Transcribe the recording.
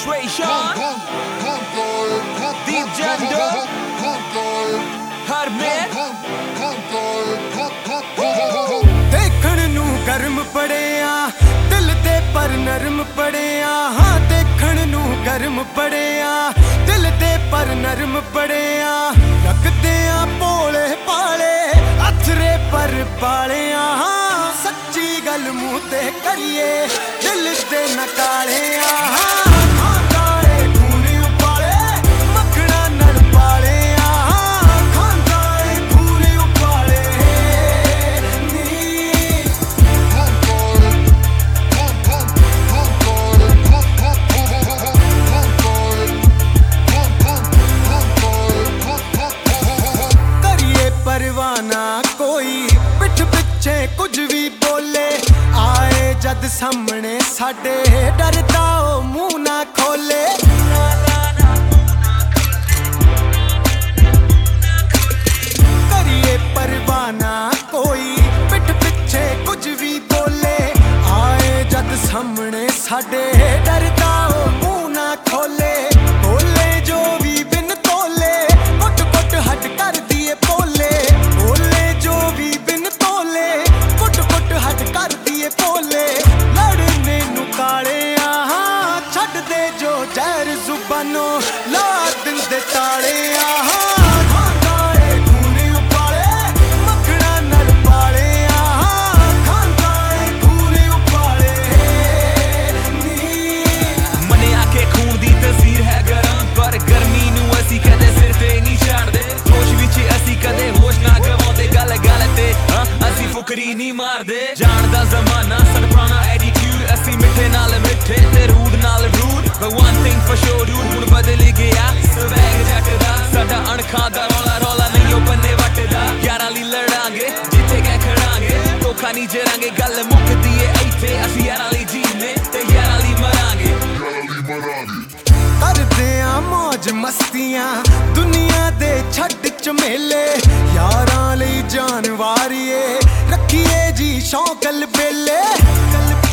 Trey Sean, Deep Jando, Harman. देखण नू गर्म पड़िया दिल ते पर नरम पड़िया हाँ देखण नू गर्म पड़िया दिल ते पर नरम पड़िया रखदे आ भोले भाले अथरे पर पालिया हाँ सच्ची गल मूंह ते करिए दिल ते नकालिया हाँ परवाना कोई पिठ पिछे कुछ भी बोले आए जद सामने साडे डरदा ओ मुंह ना खोले करिए परवाना कोई पिठ पिछे कुछ भी बोले आए जद सामने साडे डरदा ओ मुंह ना खोले बोले जो भी बिन तोले कुट कुट हट कर दिए बोले जो जहर जुबानो ला दिंदे ताले मने आखे खून दी तस्वीर है गरम पर गर्मी नू असी कदे सिर ते नहीं छाड़दे जोश विच असी कदे होश ना गवांदे गल गल ते असी फुकरी नहीं मारदे जान दा जमाना सड़ पुराना एटीट्यूड असी मिठे नाल मिठे ते रूड नाल rude But one thing for sure dude ਹੁਣ ਬਦਲ ਗਿਆ ਸਵੈਗ ਜੱਟ ਦਾ ਸਾਡਾ ਅਣਖਾਂ ਦਾ ਰੌਲਾ ਨਹੀਂ ਉਹ ਬੰਨੇ ਵੱਟਦਾ ਯਾਰਾਂ ਲਈ ਲੜਾਂਗੇ ਜਿੱਥੇ ਕਹਿ ਖੜਾਂਗੇ ਧੋਖਾ ਨਹੀਂ ਜਰਾਂਗੇ ਗੱਲ ਮੁੱਕਦੀ ਏ ਇੱਥੇ ਅਸੀਂ ਯਾਰਾਂ ਲਈ ਜੀਨੇ ਤੇ ਯਾਰਾਂ ਲਈ ਮਰਾਂਗੇ ਕਰਦੇ ਆ ਮौज ਮਸਤੀਆਂ ਦੁਨੀਆ ਦੇ ਛੱਡ ਝਮੇਲੇ ਯਾਰਾਂ ਲਈ ਜਾਨ ਵਾਰੀਏ ਰੱਖੀਏ ਜੀ ਸ਼ੌਂਕ ਅਲਬੇਲੇ